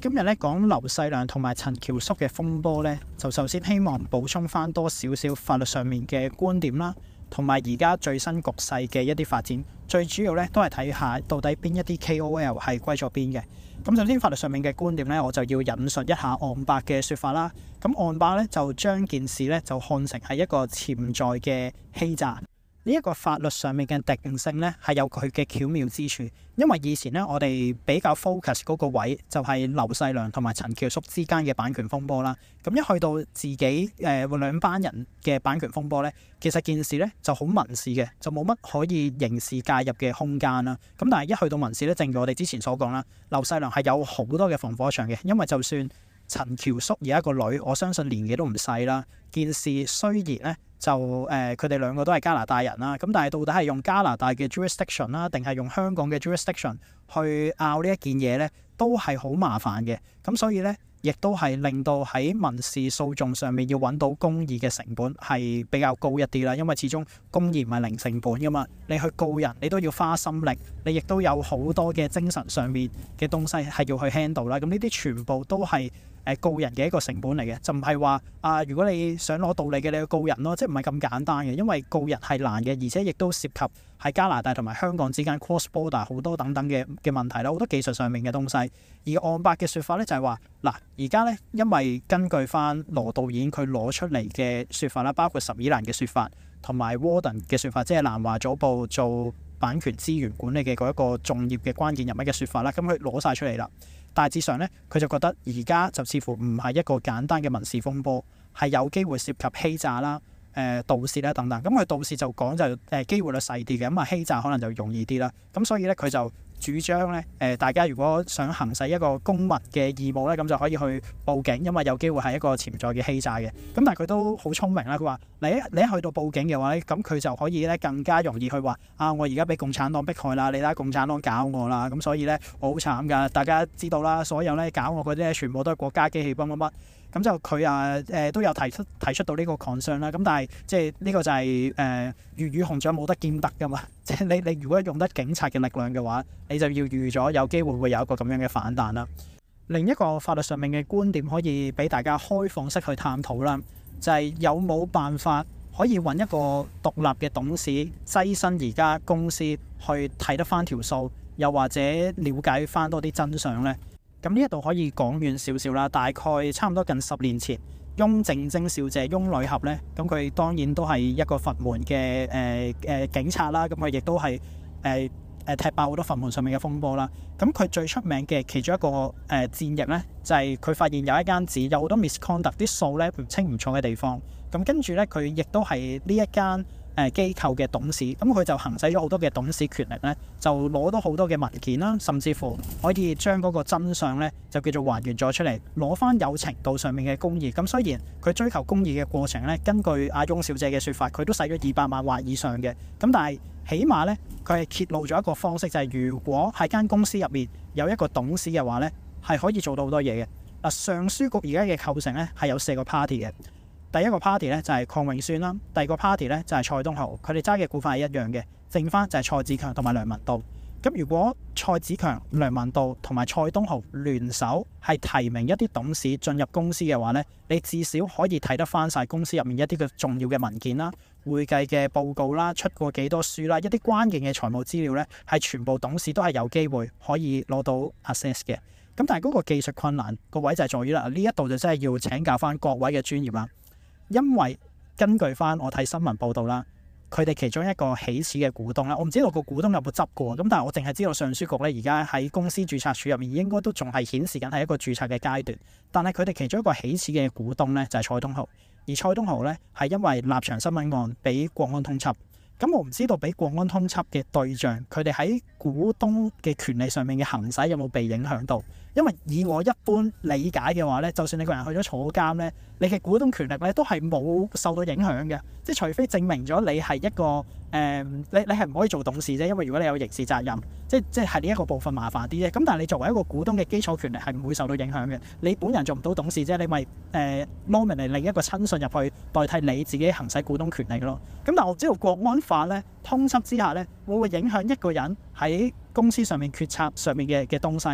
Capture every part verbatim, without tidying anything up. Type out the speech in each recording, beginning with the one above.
今日咧講劉細良同埋陳橋叔嘅風波咧，就首先希望補充翻多少少法律上面嘅觀點啦，同埋而家最新局勢嘅一啲發展。最主要咧都係睇下到底邊一啲 K O L 係歸咗邊嘅。咁首先法律上面嘅觀點咧，我就要引述一下岸伯嘅説法啦。咁岸伯咧就將件事咧就看成係一個潛在嘅欺詐。呢一個法律上面嘅定性咧係有佢嘅巧妙之處，因為以前咧我哋比較 focus 嗰個位就係劉細良同埋陳橋叔之間嘅版權風波啦。咁一去到自己誒、呃、兩班人嘅版權風波咧，其實件事咧就好民事嘅，就冇乜可以刑事介入嘅空間啦。咁但係一去到民事咧，正如我哋之前所講啦，劉細良係有好多嘅防火牆嘅，因為就算陳橋叔而家個女，我相信年紀都唔細啦。件事雖然咧就誒佢哋兩個都係加拿大人啦，咁但係到底係用加拿大嘅 jurisdiction 啦，定係用香港嘅 jurisdiction 去拗呢一件嘢咧，都係好麻煩嘅。咁所以咧，亦都係令到喺民事訴訟上面要揾到公義嘅成本係比較高一啲啦。因為始終公義唔係零成本噶嘛，你去告人你都要花心力，你亦都有好多嘅精神上面嘅東西係要去 handle 啦。咁呢啲全部都係誒告人嘅一個成本嚟嘅，就唔係話啊如果你想攞道理嘅，你去告人咯，即係唔係咁簡單嘅。因為告人係難嘅，而且亦都涉及喺加拿大同埋香港之間 cross border 好多等等嘅嘅問題啦，好多技術上面嘅東西。而岸伯嘅説法咧就係話嗱，而家咧因為根據翻羅導演佢攞出嚟嘅説法啦，包括十二蘭嘅説法同埋 Warden 嘅説法，即係南華早報做版權資源管理嘅嗰一個重要嘅關鍵人物嘅説法啦，咁佢攞晒出嚟啦。大致上咧，佢就覺得而家就似乎唔係一個簡單嘅民事風波，係有機會涉及欺詐啦、誒、呃、盜竊啦等等。咁佢盜竊就講就誒、呃、機會率細啲嘅，咁啊欺詐可能就容易啲啦。咁所以咧，佢就主張咧誒、呃，大家如果想行使一個公民嘅義務咧，咁就可以去報警，因為有機會係一個潛在嘅欺詐嘅。咁但係佢都好聰明啦，佢話你你一去到報警嘅話咧，咁佢就可以咧更加容易去話啊，我而家俾共產黨迫害啦，你睇共產黨搞我啦，咁所以咧我好慘㗎，大家知道啦，所有咧搞我嗰啲咧全部都係國家機器乜乜乜。咁就佢啊誒、呃、都有提出提出到呢個 concern 啦。咁但係即係呢個就係、是、誒、呃、魚與熊掌冇得兼得㗎嘛。即係你你如果用得警察嘅力量嘅話，你就要預咗有機會會有一個咁樣嘅反彈啦。另一個法律上面嘅觀點可以俾大家開放式去探討啦，就係、是、有冇辦法可以揾一個獨立嘅董事躋身而家公司去睇得翻條數，又或者了解翻多啲真相呢？咁呢一度可以講遠少少啦，大概差唔多近十年前，翁靜晶小姐翁女俠呢，咁佢當然都係一個佛門嘅誒誒警察啦，咁佢亦都係誒誒踢爆好多佛門上面嘅風波啦。咁佢最出名嘅其中一個誒、呃、戰役呢，就係、是、佢發現有一間紙有好多 misconduct 啲數呢唔清唔楚嘅地方，咁跟住呢，佢亦都係呢一間誒機構嘅董事，咁佢就行使咗好多嘅董事權力咧，就攞到好多嘅文件啦，甚至乎可以將嗰個真相咧，就叫做還原咗出嚟，攞翻有程度上面嘅公義。咁雖然佢追求公義嘅過程咧，根據阿翁小姐嘅説法，佢都使咗二百萬或以上嘅，咁但係起碼咧，佢係揭露咗一個方式，就係、是、如果喺間公司入面有一個董事嘅話咧，係可以做到好多嘢嘅。嗱，上書局而家嘅構成咧係有四個 party 嘅。第一個 party 咧就係鄺永宣啦，第二個 party 咧就係蔡東豪，佢哋揸嘅股份係一樣嘅，剩翻就係蔡子強同埋梁文道。咁如果蔡子強、梁文道同埋蔡東豪聯手係提名一啲董事進入公司嘅話咧，你至少可以睇得翻晒公司入面一啲嘅重要嘅文件啦、會計嘅報告啦、出過幾多書啦、一啲關鍵嘅財務資料咧，係全部董事都係有機會可以攞到 access 嘅。咁但係嗰個技術困難個位就係在於啦，呢一度就真係要請教翻各位嘅專業啦。因為根據翻我睇新聞報道啦，佢哋其中一個起始嘅股東啦，我唔知道個股東有冇執過，咁但係我淨係知道上書局咧而家喺公司註冊處入面應該都仲係顯示緊係一個註冊嘅階段，但係佢哋其中一個起始嘅股東咧就係蔡東豪，而蔡東豪咧係因為立場新聞案俾國安通緝。咁我唔知道俾國安通緝嘅對象，佢哋喺股東嘅權利上面嘅行使有冇被影響到？因為以我一般理解嘅話咧，就算你個人去咗坐監咧，你嘅股東權力咧都係冇受到影響嘅，即係除非證明咗你係一個誒、呃，你你係唔可以做董事啫，因為如果你有刑事責任，即係即係呢一個部分麻煩啲啫。咁但係你作為一個股東嘅基礎權力係唔會受到影響嘅，你本人做唔到董事啫，你咪誒 nominate 另一個親信入去代替你自己行使股東權力咯。咁但係我知道國安法咧通緝之下咧，會唔會影響一個人喺公司上面決策上面嘅嘅東西啦？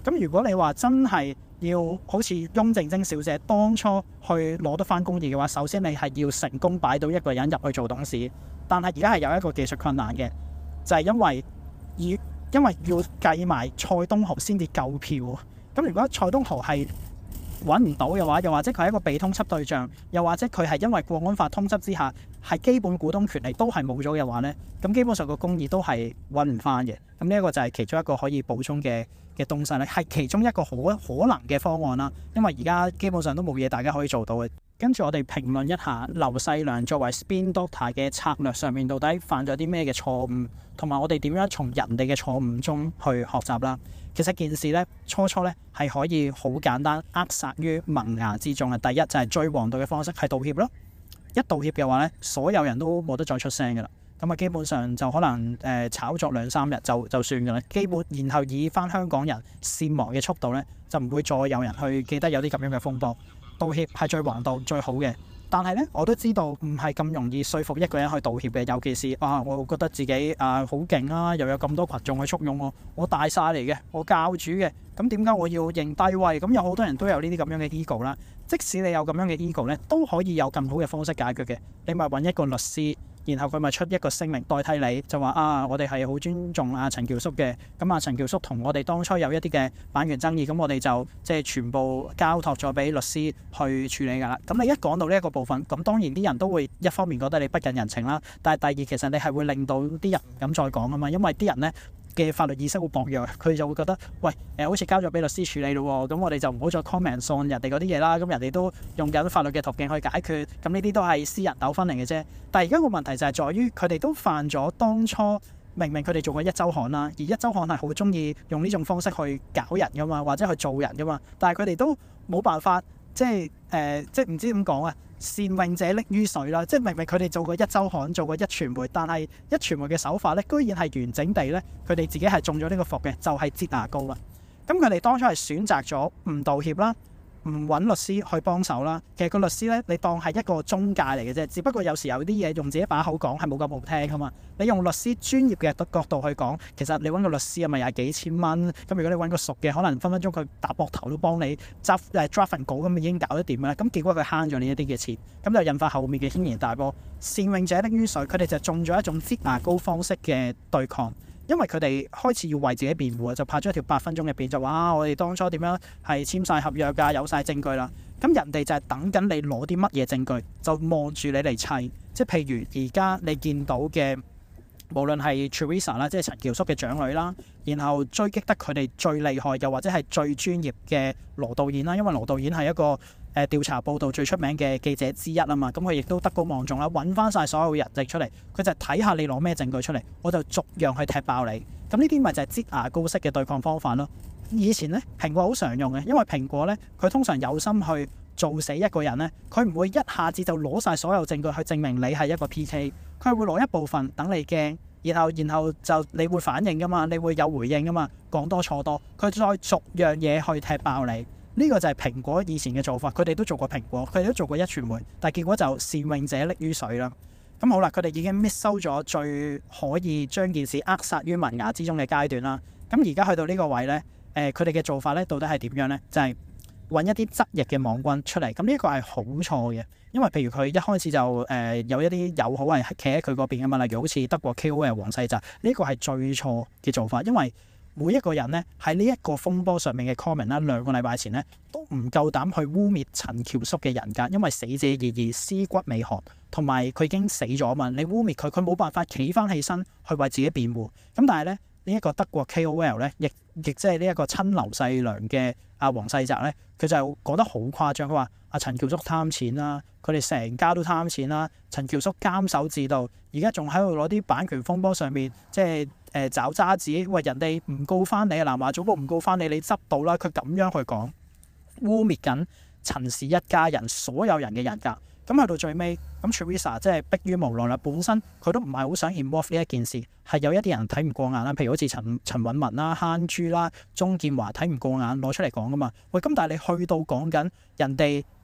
咁如果你話真係要好似翁靜晶小姐當初去攞得翻公義嘅話，首先你係要成功擺到一個人入去做董事，但係而家係有一個技術困難嘅，就係、是、因為要因為要計埋蔡東豪先至夠票。咁如果蔡東豪係揾唔到嘅話，又或者佢係一個被通緝對象，又或者佢係因為國安法通緝之下係基本股東權利都係冇咗嘅話呢，咁基本上個公義都係揾唔翻嘅。咁呢一個就係其中一個可以補充嘅嘅東西咧，係其中一個可可能嘅方案啦。因為而家基本上都冇嘢大家可以做到嘅。跟住我哋評論一下劉細良作為 Spin Doctor 嘅策略上面到底犯咗啲咩嘅錯誤，同埋我哋點樣從人哋嘅錯誤中去學習啦。其實件事咧，初初咧係可以好簡單扼殺於萌芽之中嘅。第一就係最王道嘅方式係道歉咯。一道歉嘅話咧，所有人都冇得再出聲㗎啦。咁啊，基本上就可能誒、呃、炒作兩三日就就算㗎啦。基本然後以翻香港人善忘嘅速度咧，就唔會再有人去記得有啲咁樣嘅風波。道歉係最王道最好嘅。但係咧，我都知道唔係咁容易說服一個人去道歉嘅，尤其是啊，我覺得自己啊好勁啊，又有咁多群眾去簇擁我，我大晒嚟嘅，我教主嘅，咁點解我要認低位？咁有好多人都有呢啲咁樣嘅 ego 啦。即使你有咁樣嘅 ego 咧，都可以有更好嘅方式解決嘅。你咪揾一個律師，然後佢咪出一個聲明代替你，就話啊，我哋係好尊重阿陳橋叔嘅。咁啊，陳橋叔同我哋當初有一啲嘅版權爭議，咁我哋就即係全部交託咗俾律師去處理㗎啦。咁你一講到呢一個部分，咁當然啲人都會一方面覺得你不近人情啦，但係第二其實你係會令到啲人唔敢再講啊嘛，因為啲人咧嘅法律意識好薄弱，佢就會覺得喂誒、呃，好似交咗俾律師處理咯，咁我哋就唔好再 comment on 人哋嗰啲嘢啦。咁人哋都用緊法律嘅途徑去解決，咁呢啲都係私人糾紛嚟嘅啫。但係而家個問題就係在於佢哋都犯咗當初明明佢哋做過一週刊啦，而一週刊係好中意用呢種方式去搞人噶嘛，或者去做人噶嘛，但係佢哋都冇辦法，即係誒、呃，即係唔知點講啊。善泳者溺於水啦，即係明明佢哋做過一週刊，做過一傳媒，但係一傳媒嘅手法咧，居然係完整地咧，佢哋自己係中咗呢個伏嘅，就係、是、擠牙膏啦。咁佢哋當初係選擇咗唔道歉啦，唔揾律師去幫手啦。其實個律師咧，你當係一個中介嚟嘅啫，只不過有時有啲嘢用自己把口講係冇咁好聽噶嘛。你用律師專業嘅角度去講，其實你揾個律師係咪廿幾千蚊？咁如果你揾個熟嘅，可能分分鐘佢搭膊頭都幫你執誒 draft 份稿咁已經搞得掂啦。咁結果佢慳咗呢一啲嘅錢，咁就引發後面嘅軒然大波。善泳者溺於水，佢哋就中咗一種擠牙膏方式嘅對抗。因為佢哋開始要為自己辯護，就拍咗一條八分鐘嘅片，就話啊，我哋當初點樣係簽晒合約㗎，有晒證據啦。咁人哋就係等緊你攞啲乜嘢證據，就望住你嚟砌。即係譬如而家你見到嘅，無論係 Teresa 啦，即係陳橋叔嘅長女啦，然後追擊得佢哋最厲害，又或者係最專業嘅羅導演啦，因為羅導演係一個誒調查報道最出名嘅記者之一啊嘛，咁佢亦都德高望重啦，揾翻晒所有人證出嚟，佢就睇下你攞咩證據出嚟，我就逐樣去踢爆你。咁呢啲咪就係擠牙膏式嘅對抗方法咯。以前咧蘋果好常用嘅，因為蘋果咧佢通常有心去做死一個人咧，佢唔會一下子就攞晒所有證據去證明你係一個 P K， 佢係會攞一部分等你驚，然後然後就你會反應噶嘛，你會有回應噶嘛，講多錯多，佢再逐樣嘢去踢爆你。呢個就係蘋果以前嘅做法，佢哋都做過蘋果，佢哋都做過一傳媒，但係結果就善泳者溺於水啦。咁好啦，佢哋已經 miss 收咗最可以將件事扼殺於萌芽之中嘅階段啦。咁而家去到呢個位呢，誒佢哋嘅做法呢，到底係點樣呢？就係、是、揾一啲側翼嘅網軍出嚟。咁呢個係好錯嘅，因為譬如佢一開始就誒、呃、有一啲友好係企喺佢嗰邊嘅嘛，例如好似德國 K O L 黃世澤，呢、這個係最錯嘅做法，因為每一個人咧喺呢一個風波上面嘅 comment 啦，兩個禮拜前咧都唔夠膽去污蔑陳橋叔嘅人格，因為死者已矣，屍骨未寒，同埋佢已經死咗嘛，你污蔑佢，佢冇辦法企翻起身去為自己辯護。咁但係咧呢一、這個德國 K O L 咧，亦亦即係呢一個親劉細良嘅阿黃世澤咧，佢就講得好誇張，佢話阿陳橋叔貪錢啦，佢哋成家都貪錢啦，陳橋叔監守自盜，而家仲喺度攞啲版權風波上面即係。誒、呃、找渣子，喂人哋唔告翻你啊！南華早報唔告翻你，你執到啦！佢咁樣去講，污蔑緊陳氏一家人所有人嘅人格。咁去到最尾，咁 Teresa 即係迫於無奈啦。本身佢都唔係好想 involve 呢一件事，係有一啲人睇唔過眼啦。譬如好似陳陳韻文啦、慳豬啦、鍾建華睇唔過眼攞出嚟講噶嘛。喂，咁但係你去到講緊人哋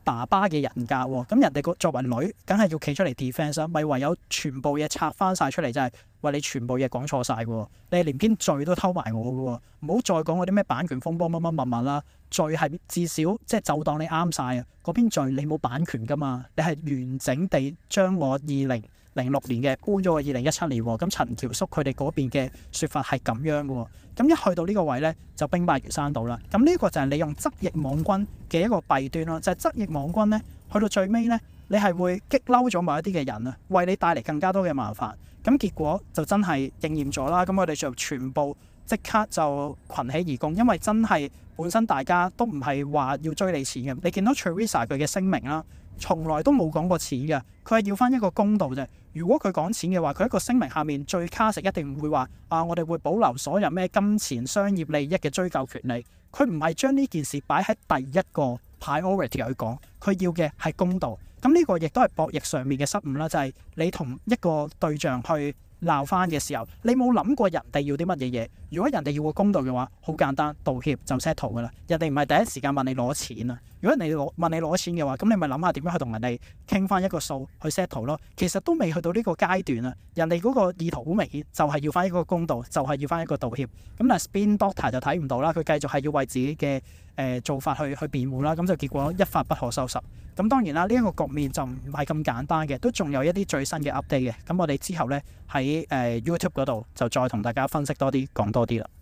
爸爸嘅人格喎，咁人哋個作為女，梗係要企出嚟 defence 啦，咪唯有全部嘢拆翻晒出嚟，就係話你全部嘢講錯晒嘅喎，你係連篇罪都偷埋我嘅喎，唔好再講嗰啲咩版權風波乜乜乜乜啦，罪係至少即係就當你啱晒啊，嗰篇罪你冇版權噶嘛，你係完整地將我二零零六年嘅搬咗個二零一七年喎，咁陳橋叔佢哋嗰邊嘅説法係咁樣嘅喎，咁一去到呢個位咧就兵敗如山倒啦。咁呢個就係你用側翼網軍嘅一個弊端咯，就係側翼網軍咧去到最尾咧，你係會激嬲咗某一啲嘅人啊，為你帶嚟更加多嘅麻煩。咁結果就真係應驗咗啦。咁我哋就全部即刻就群起而攻，因為真係本身大家都唔係話要追你錢嘅。你見到 Teresa 佢嘅聲明啦，從來都冇講過錢嘅，佢係要翻一個公道啫。如果佢講錢嘅話，佢一個聲明下面最卡實一定唔會話啊，我哋會保留所有咩金錢商業利益嘅追究權利。佢唔係將呢件事擺喺第一個 priority 去講，佢要嘅係公道。咁呢個亦都係博弈上面嘅失誤啦，就係、是、你同一個對象去鬧翻嘅時候，你冇諗過人哋要啲乜嘢嘢。如果人哋要個公道嘅話，好簡單，道歉就 settle 噶啦。人哋唔係第一時間問你攞錢啊。如果人哋攞問你攞錢嘅話，咁你咪諗下點樣去同人哋傾翻一個數去 settle 咯。其實都未去到呢個階段啊。人哋嗰個意圖好明顯，就係要翻一個公道，就係要翻一個道歉。咁但係 Spin Doctor 就睇唔到啦，佢繼續係要為自己嘅誒、呃、做法去去辯護啦。咁就結果一發不可收拾。咁當然啦，呢、這、一個局面就唔係咁簡單嘅，都仲有一啲最新嘅 update 嘅。咁我哋之後咧喺誒 YouTube 嗰度就再同大家分析多啲，講多啲啦。